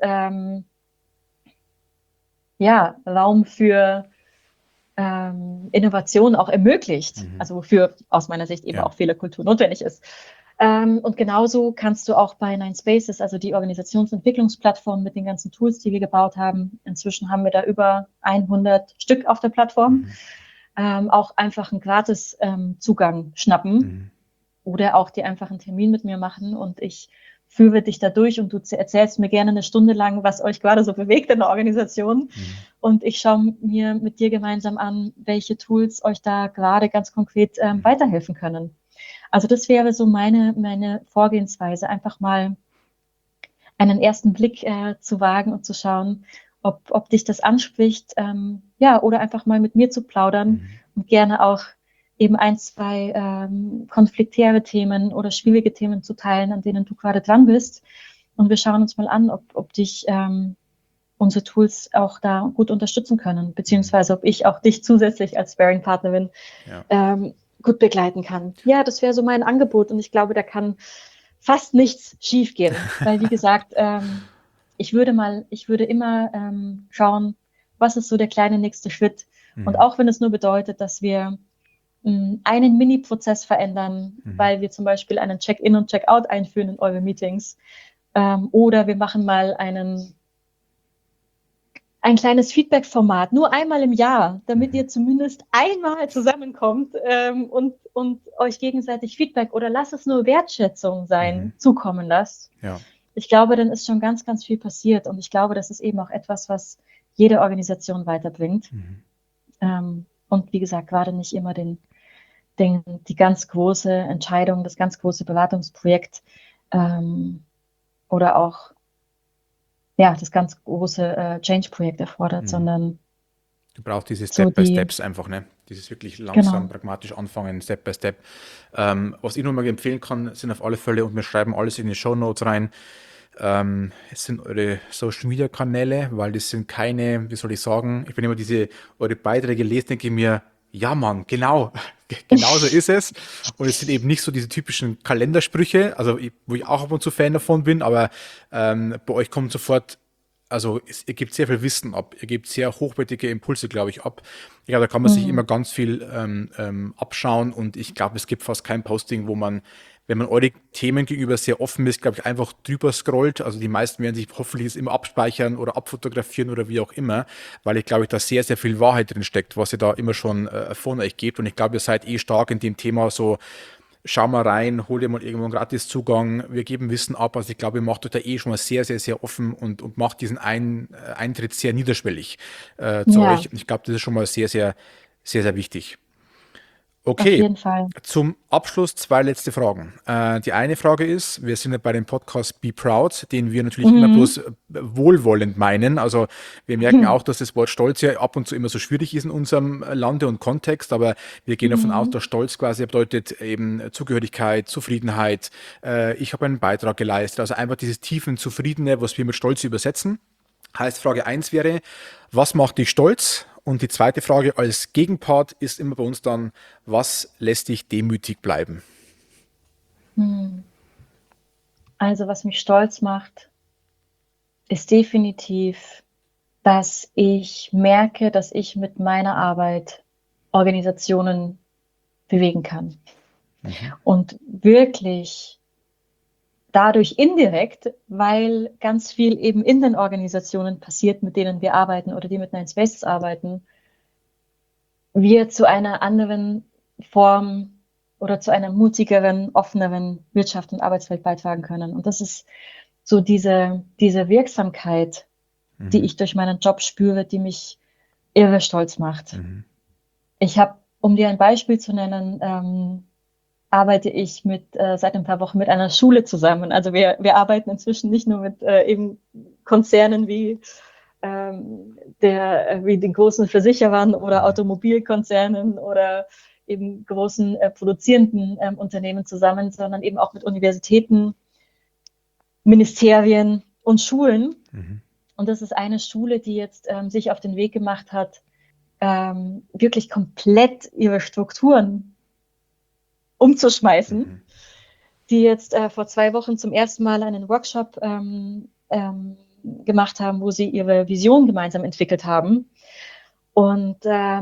Raum für Innovation auch ermöglicht, also wofür aus meiner Sicht eben auch Fehlerkultur notwendig ist. Und genauso kannst du auch bei Nine Spaces, also die Organisationsentwicklungsplattform mit den ganzen Tools, die wir gebaut haben, inzwischen haben wir da über 100 Stück auf der Plattform, auch einfach einen gratis Zugang schnappen oder auch dir einfach einen Termin mit mir machen und ich führe dich da durch und du erzählst mir gerne eine Stunde lang, was euch gerade so bewegt in der Organisation. Und ich schaue mir mit dir gemeinsam an, welche Tools euch da gerade ganz konkret weiterhelfen können. Also das wäre so meine Vorgehensweise, einfach mal einen ersten Blick zu wagen und zu schauen, ob dich das anspricht, oder einfach mal mit mir zu plaudern und gerne auch eben 1, 2 konfliktäre Themen oder schwierige Themen zu teilen, an denen du gerade dran bist. Und wir schauen uns mal an, ob dich unsere Tools auch da gut unterstützen können, beziehungsweise ob ich auch dich zusätzlich als Sparring-Partnerin gut begleiten kann. Ja, das wäre so mein Angebot und ich glaube, da kann fast nichts schiefgehen, weil wie gesagt, ich würde immer schauen, was ist so der kleine nächste Schritt und auch wenn es nur bedeutet, dass wir einen Mini-Prozess verändern, weil wir zum Beispiel einen Check-in und Check-out einführen in eure Meetings oder wir machen mal ein kleines Feedback-Format, nur einmal im Jahr, damit ihr zumindest einmal zusammenkommt und euch gegenseitig Feedback oder lasst es nur Wertschätzung sein, zukommen lasst. Ja. Ich glaube, dann ist schon ganz, ganz viel passiert und ich glaube, das ist eben auch etwas, was jede Organisation weiterbringt. Und wie gesagt, gerade nicht immer die ganz große Entscheidung, das ganz große Beratungsprojekt oder auch das ganz große Change-Projekt erfordert, sondern du brauchst diese Step-by-Steps einfach, ne? Dieses wirklich langsam, pragmatisch anfangen, Step-by-Step. Was ich nur mal empfehlen kann, sind auf alle Fälle, und wir schreiben alles in die Shownotes rein, es sind eure Social-Media-Kanäle, weil das sind keine, wie soll ich sagen, ich bin immer eure Beiträge lese, denke ich mir, ja Mann, genau so ist es. Und es sind eben nicht so diese typischen Kalendersprüche, also wo ich auch ab und zu Fan davon bin, aber bei euch kommt sofort, also ihr gebt sehr viel Wissen ab, ihr gebt sehr hochwertige Impulse, glaube ich, ab. Ich glaube, da kann man sich immer ganz viel abschauen und ich glaube, es gibt fast kein Posting, wo man, wenn man eure Themen gegenüber sehr offen ist, glaube ich, einfach drüber scrollt. Also die meisten werden sich hoffentlich das immer abspeichern oder abfotografieren oder wie auch immer, weil ich glaube, da sehr, sehr viel Wahrheit drin steckt, was ihr da immer schon von euch gebt. Und ich glaube, ihr seid stark in dem Thema so, schau mal rein, hol dir mal irgendwo einen Gratis-Zugang, wir geben Wissen ab. Also ich glaube, ihr macht euch da schon mal sehr, sehr, sehr offen und macht diesen Eintritt sehr niederschwellig zu euch. Ich glaube, das ist schon mal sehr, sehr, sehr, sehr wichtig. Auf Okay, jeden Fall. zum Abschluss 2 letzte Fragen. Die eine Frage ist, wir sind ja bei dem Podcast Be Proud, den wir natürlich immer Mhm. bloß wohlwollend meinen. Also wir merken auch, dass das Wort Stolz ja ab und zu immer so schwierig ist in unserem Lande und Kontext, aber wir gehen davon aus, Mhm. dass Stolz quasi bedeutet eben Zugehörigkeit, Zufriedenheit. Ich habe einen Beitrag geleistet, also einfach dieses tiefen Zufriedene, was wir mit Stolz übersetzen. Heißt, Frage eins wäre, was macht dich stolz? Und die zweite Frage als Gegenpart ist immer bei uns dann, was lässt dich demütig bleiben? Hm. Also, was mich stolz macht, ist definitiv, dass ich merke, dass ich mit meiner Arbeit Organisationen bewegen kann Mhm. und wirklich dadurch indirekt, weil ganz viel eben in den Organisationen passiert, mit denen wir arbeiten oder die mit Nine Spaces arbeiten, wir zu einer anderen Form oder zu einer mutigeren, offeneren Wirtschaft und Arbeitswelt beitragen können. Und das ist so diese Wirksamkeit, die Mhm. ich durch meinen Job spüre, die mich irre stolz macht. Mhm. Ich habe, um dir ein Beispiel zu nennen, arbeite ich seit ein paar Wochen mit einer Schule zusammen. Also wir arbeiten inzwischen nicht nur mit eben Konzernen wie den großen Versicherern oder Mhm. Automobilkonzernen oder eben großen produzierenden Unternehmen zusammen, sondern eben auch mit Universitäten, Ministerien und Schulen. Mhm. Und das ist eine Schule, die jetzt sich auf den Weg gemacht hat, wirklich komplett ihre Strukturen umzuschmeißen, Mhm. die jetzt vor 2 Wochen zum ersten Mal einen Workshop gemacht haben, wo sie ihre Vision gemeinsam entwickelt haben und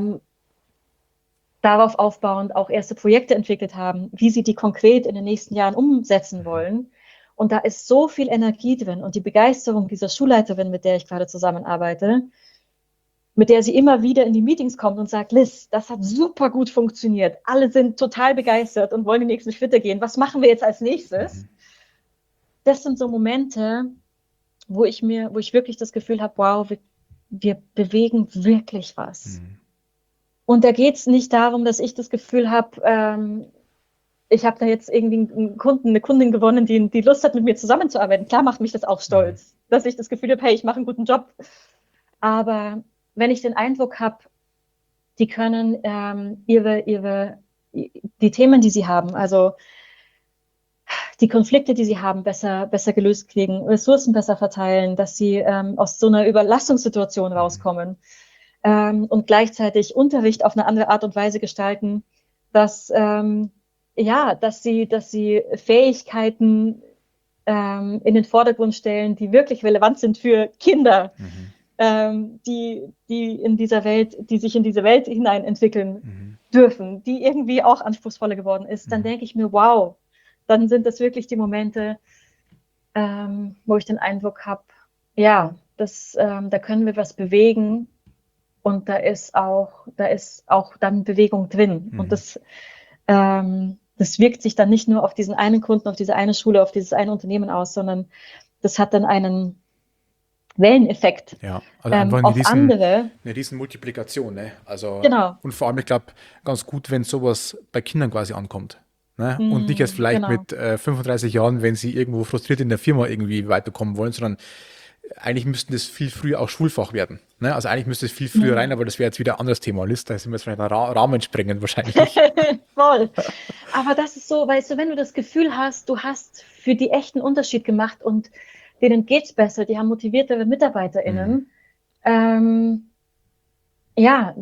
darauf aufbauend auch erste Projekte entwickelt haben, wie sie die konkret in den nächsten Jahren umsetzen Mhm. wollen. Und da ist so viel Energie drin und die Begeisterung dieser Schulleiterin, mit der ich gerade zusammenarbeite, mit der sie immer wieder in die Meetings kommt und sagt, Liz, das hat super gut funktioniert. Alle sind total begeistert und wollen die nächsten Schritte gehen. Was machen wir jetzt als nächstes? Mhm. Das sind so Momente, wo ich wirklich das Gefühl habe, wow, wir bewegen wirklich was. Mhm. Und da geht es nicht darum, dass ich das Gefühl habe, ich habe da jetzt irgendwie einen Kunden, eine Kundin gewonnen, die Lust hat, mit mir zusammenzuarbeiten. Klar macht mich das auch Mhm. stolz, dass ich das Gefühl habe, hey, ich mache einen guten Job. Aber wenn ich den Eindruck habe, die können die Themen, die sie haben, also die Konflikte, die sie haben, besser gelöst kriegen, Ressourcen besser verteilen, dass sie aus so einer Überlastungssituation Mhm. rauskommen und gleichzeitig Unterricht auf eine andere Art und Weise gestalten, dass, ja, dass sie Fähigkeiten in den Vordergrund stellen, die wirklich relevant sind für Kinder, Mhm. die sich in diese Welt hinein entwickeln Mhm. dürfen, die irgendwie auch anspruchsvoller geworden ist, dann Mhm. denke ich mir, wow, dann sind das wirklich die Momente, wo ich den Eindruck habe, ja, da können wir was bewegen und da ist auch dann Bewegung drin. Und Mhm. das wirkt sich dann nicht nur auf diesen einen Kunden, auf diese eine Schule, auf dieses eine Unternehmen aus, sondern das hat dann einen Welleneffekt Ja, also einfach auf andere. eine riesen Multiplikation, ne? Also, Genau, und vor allem, ich glaube, ganz gut, wenn sowas bei Kindern quasi ankommt. Ne? Und nicht erst vielleicht genau. mit 35 Jahren, wenn sie irgendwo frustriert in der Firma irgendwie weiterkommen wollen, sondern eigentlich müssten das viel früher auch Schulfach werden. Ne? Also eigentlich müsste es viel früher rein, Mhm. aber das wäre jetzt wieder ein anderes Thema. List, da sind wir jetzt vielleicht einen Rahmen sprengen wahrscheinlich. Voll. Aber das ist so, weißt du, wenn du das Gefühl hast, du hast für die echten Unterschied gemacht und denen geht's besser, die haben motiviertere Mhm. MitarbeiterInnen, ähm, ja,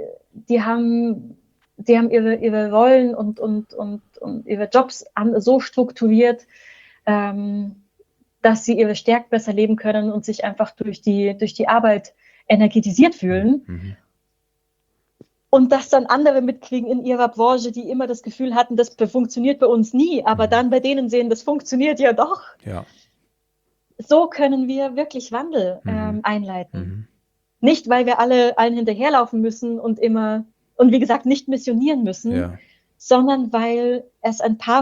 die haben ihre Rollen und ihre Jobs so strukturiert, ähm, dass sie ihre Stärken besser leben können und sich einfach durch die Arbeit energetisiert fühlen. Mhm. Und das dann andere mitkriegen in ihrer Branche, die immer das Gefühl hatten, das funktioniert bei uns nie, aber Mhm. dann bei denen sehen, das funktioniert ja doch. Ja. So können wir wirklich Wandel Mhm. einleiten. Mhm. Nicht, weil wir allen hinterherlaufen müssen und wie gesagt, nicht missionieren müssen, Ja. sondern weil es ein paar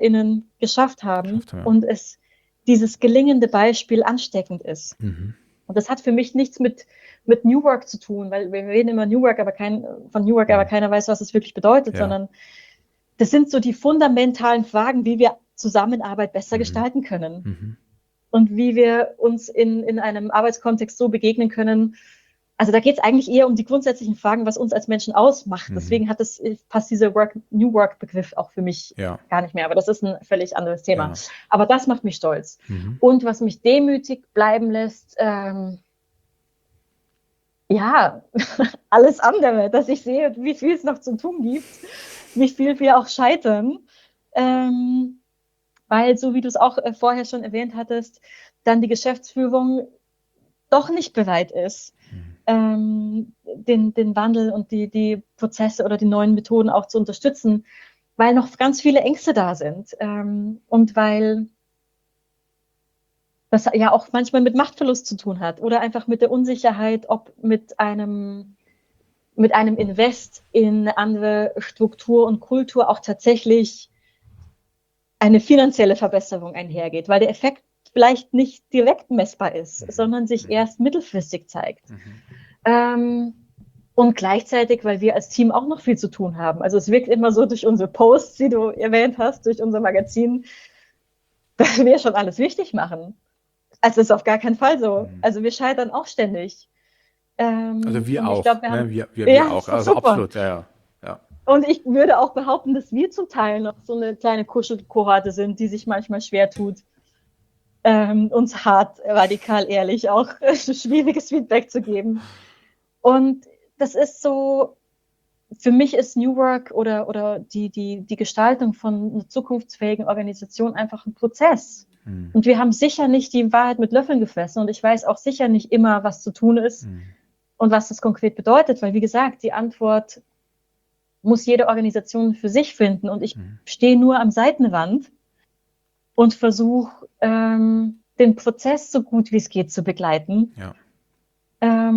VorreiterInnen geschafft haben Geschafft haben, ja. und es dieses gelingende Beispiel ansteckend ist. Mhm. Und das hat für mich nichts mit New Work zu tun, weil wir reden immer New Work, aber von New Work, aber keiner weiß, was es wirklich bedeutet, sondern das sind so die fundamentalen Fragen, wie wir Zusammenarbeit besser gestalten können und wie wir uns in einem Arbeitskontext so begegnen können. Also da geht es eigentlich eher um die grundsätzlichen Fragen, was uns als Menschen ausmacht. Deswegen passt dieser New Work-Begriff auch für mich gar nicht mehr. Aber das ist ein völlig anderes Thema. Ja. Aber das macht mich stolz. Und was mich demütig bleiben lässt, alles andere, dass ich sehe, wie viel es noch zu tun gibt, wie viel wir auch scheitern. Weil, so wie du es auch vorher schon erwähnt hattest, dann die Geschäftsführung doch nicht bereit ist, den Wandel und die Prozesse oder die neuen Methoden auch zu unterstützen, weil noch ganz viele Ängste da sind und weil das ja auch manchmal mit Machtverlust zu tun hat oder einfach mit der Unsicherheit, ob mit einem Invest in eine andere Struktur und Kultur auch tatsächlich eine finanzielle Verbesserung einhergeht, weil der Effekt vielleicht nicht direkt messbar ist, sondern sich erst mittelfristig zeigt. Und gleichzeitig, weil wir als Team auch noch viel zu tun haben. Also es wirkt immer so durch unsere Posts, die du erwähnt hast, durch unser Magazin, dass wir schon alles richtig machen. Also das ist auf gar keinen Fall so. Also wir scheitern auch ständig. Also wir auch, glaub, wir auch, also super. absolut, ja. Und ich würde auch behaupten, dass wir zum Teil noch so eine kleine Kuschelkohorte sind, die sich manchmal schwer tut, uns hart, radikal, ehrlich auch schwieriges Feedback zu geben. Und das ist so, für mich ist New Work oder die Gestaltung von einer zukunftsfähigen Organisation einfach ein Prozess. Und wir haben sicher nicht die Wahrheit mit Löffeln gefressen und ich weiß auch sicher nicht immer, was zu tun ist und was das konkret bedeutet, weil wie gesagt, die Antwort muss jede Organisation für sich finden und ich stehe nur am Seitenrand und versuche, den Prozess so gut wie es geht zu begleiten. Ja.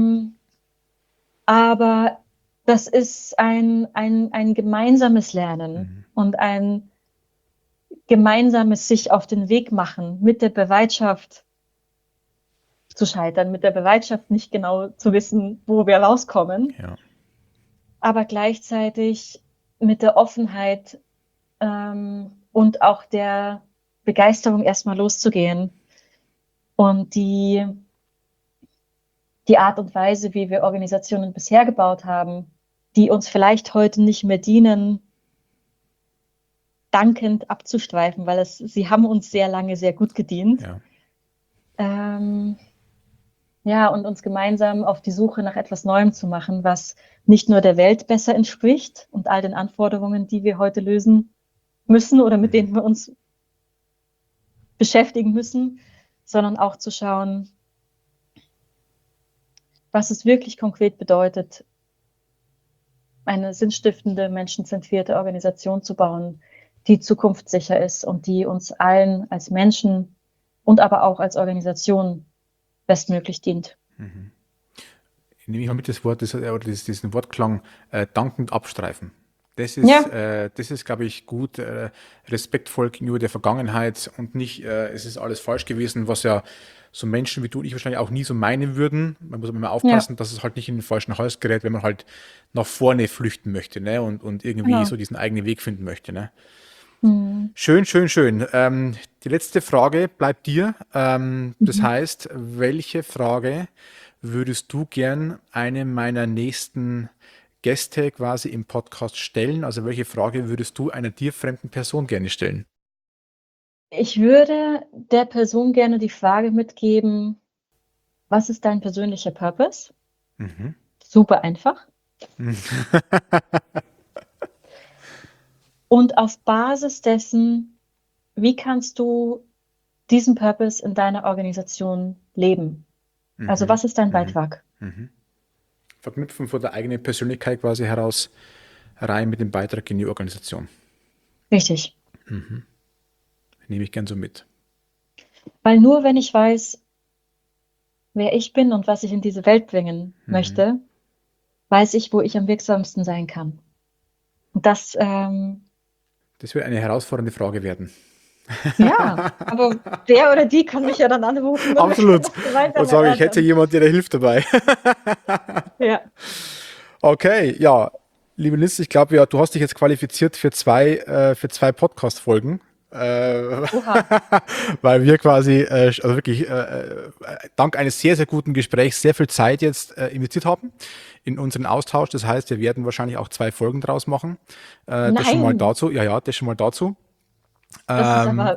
Aber das ist ein gemeinsames Lernen und ein gemeinsames sich auf den Weg machen mit der Bereitschaft zu scheitern, mit der Bereitschaft nicht genau zu wissen, wo wir rauskommen, aber gleichzeitig mit der Offenheit und auch der Begeisterung erstmal loszugehen und die Art und Weise, wie wir Organisationen bisher gebaut haben, die uns vielleicht heute nicht mehr dienen, dankend abzustreifen, weil sie haben uns sehr lange sehr gut gedient. Und uns gemeinsam auf die Suche nach etwas Neuem zu machen, was nicht nur der Welt besser entspricht und all den Anforderungen, die wir heute lösen müssen oder mit denen wir uns beschäftigen müssen, sondern auch zu schauen, was es wirklich konkret bedeutet, eine sinnstiftende, menschenzentrierte Organisation zu bauen, die zukunftssicher ist und die uns allen als Menschen und aber auch als Organisation bestmöglich dient. Nehme ich mal mit das Wort, diesen Wortklang dankend abstreifen. Das ist, glaube ich, gut, respektvoll gegenüber der Vergangenheit und nicht, es ist alles falsch gewesen, was ja so Menschen wie du und ich wahrscheinlich auch nie so meinen würden. Man muss aber immer aufpassen, dass es halt nicht in den falschen Hals gerät, wenn man halt nach vorne flüchten möchte, ne? Und irgendwie so diesen eigenen Weg finden möchte. Ne? Schön, schön, schön. Die letzte Frage bleibt dir. Das heißt, welche Frage würdest du gern einem meiner nächsten Gäste quasi im Podcast stellen? Also welche Frage würdest du einer dir fremden Person gerne stellen? Ich würde der Person gerne die Frage mitgeben, was ist dein persönlicher Purpose? Super einfach. Und auf Basis dessen, wie kannst du diesen Purpose in deiner Organisation leben? Also was ist dein Beitrag? Verknüpfen von der eigenen Persönlichkeit quasi heraus rein mit dem Beitrag in die Organisation. Richtig. Nehme ich gern so mit. Weil nur wenn ich weiß, wer ich bin und was ich in diese Welt bringen möchte, weiß ich, wo ich am wirksamsten sein kann. Und das wird eine herausfordernde Frage werden. Ja, aber der oder die kann mich ja dann anrufen und Absolut. das gemeinsam Und sagen, ich hätte erörtern. jemand, der hilft dabei. Ja, Okay, ja, liebe Liz, ich glaube, ja, du hast dich jetzt qualifiziert für zwei Podcast-Folgen. oha. Weil wir quasi, also wirklich dank eines sehr, sehr guten Gesprächs sehr viel Zeit jetzt investiert haben in unseren Austausch. Das heißt, wir werden wahrscheinlich auch 2 Folgen draus machen. Das schon mal Nein, dazu. Ja, ja, das schon mal dazu. das ist Ähm, aber,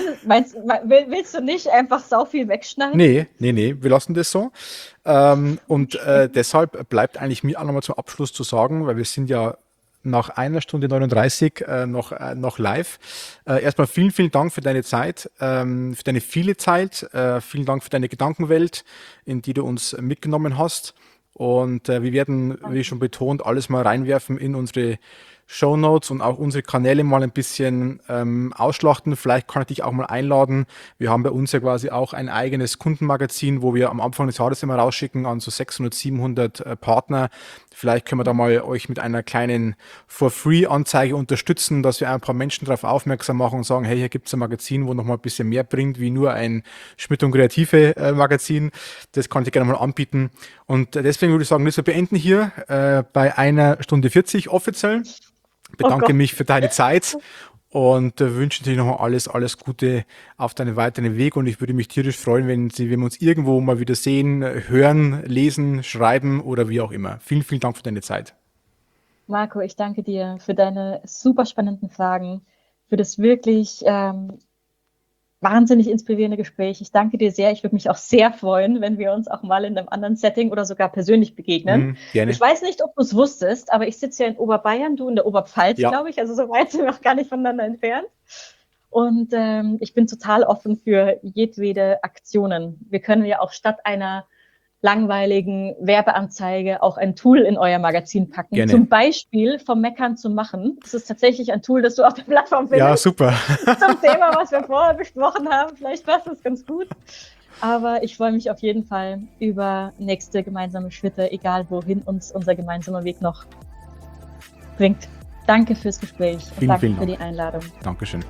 willst du nicht einfach sau viel wegschneiden? nee, wir lassen das so. Und deshalb bleibt eigentlich mir auch nochmal zum Abschluss zu sagen, weil wir sind ja nach 1 Stunde 39 noch live. Erstmal vielen Dank für deine Zeit, für deine viele Zeit. Vielen Dank für deine Gedankenwelt, in die du uns mitgenommen hast. Und wir werden, wie schon betont, alles mal reinwerfen in unsere Shownotes und auch unsere Kanäle mal ein bisschen ausschlachten. Vielleicht kann ich dich auch mal einladen. Wir haben bei uns ja quasi auch ein eigenes Kundenmagazin, wo wir am Anfang des Jahres immer rausschicken an so 600, 700 Partner. Vielleicht können wir da mal euch mit einer kleinen For-Free-Anzeige unterstützen, dass wir ein paar Menschen darauf aufmerksam machen und sagen, hey, hier gibt es ein Magazin, wo noch mal ein bisschen mehr bringt, wie nur ein Schmidt und Kreative Magazin. Das kann ich gerne mal anbieten. Und deswegen würde ich sagen, wir beenden hier bei 1 Stunde 40 offiziell. Oh Bedanke Gott. mich für deine Zeit und wünsche dir noch alles Gute auf deinen weiteren Weg. Und ich würde mich tierisch freuen, wenn wir uns irgendwo mal wieder sehen, hören, lesen, schreiben oder wie auch immer. Vielen Dank für deine Zeit. Marco, ich danke dir für deine super spannenden Fragen, für das wirklich wahnsinnig inspirierende Gespräch. Ich danke dir sehr. Ich würde mich auch sehr freuen, wenn wir uns auch mal in einem anderen Setting oder sogar persönlich begegnen. Gerne. Ich weiß nicht, ob du es wusstest, aber ich sitze ja in Oberbayern, du in der Oberpfalz, Ja. glaube ich. Also so weit sind wir auch gar nicht voneinander entfernt. Und ich bin total offen für jedwede Aktionen. Wir können ja auch statt einer langweiligen Werbeanzeige auch ein Tool in euer Magazin packen. Gerne. Zum Beispiel vom Meckern zum Machen. Das ist tatsächlich ein Tool, das du auf der Plattform findest. Ja, super. Zum Thema, was wir vorher besprochen haben. Vielleicht passt das ganz gut. Aber ich freue mich auf jeden Fall über nächste gemeinsame Schritte, egal wohin uns unser gemeinsamer Weg noch bringt. Danke fürs Gespräch und Vielen danke Dank. für die Einladung. Dankeschön.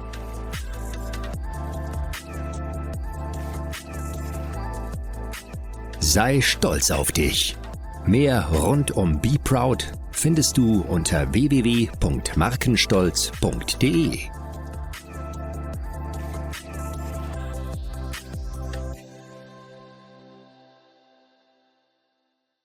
Sei stolz auf dich. Mehr rund um Be Proud findest du unter www.markenstolz.de.